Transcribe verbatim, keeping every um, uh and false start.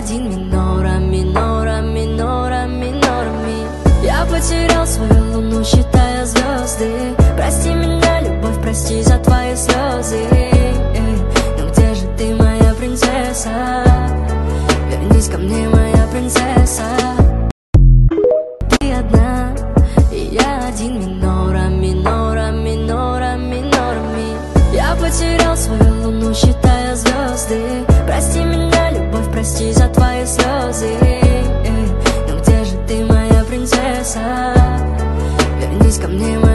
один минора, минора, минора, минора, ми. Я потерял свою луну, считая звезды. Прости меня, любовь, прости за твои слезы. Ну где же ты, моя принцесса? Вернись ко мне, моя принцесса. Ты одна, и я один минора, минора, минора, минора, ми. Я потерял свою луну, считая звезды. Прости меня, любовь, прости за твои слезы. Ну где же ты, моя принцесса? Вернись ко мне, моя